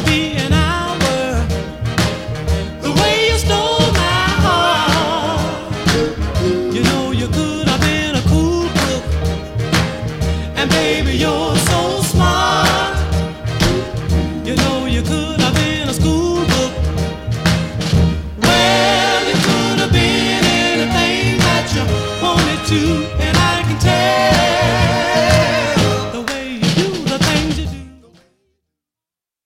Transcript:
be an hour. The way you stole my heart. You know you could have been a cool book. And baby, you're so smart. You know you could have been a school book. Well, you could have been anything that you wanted to.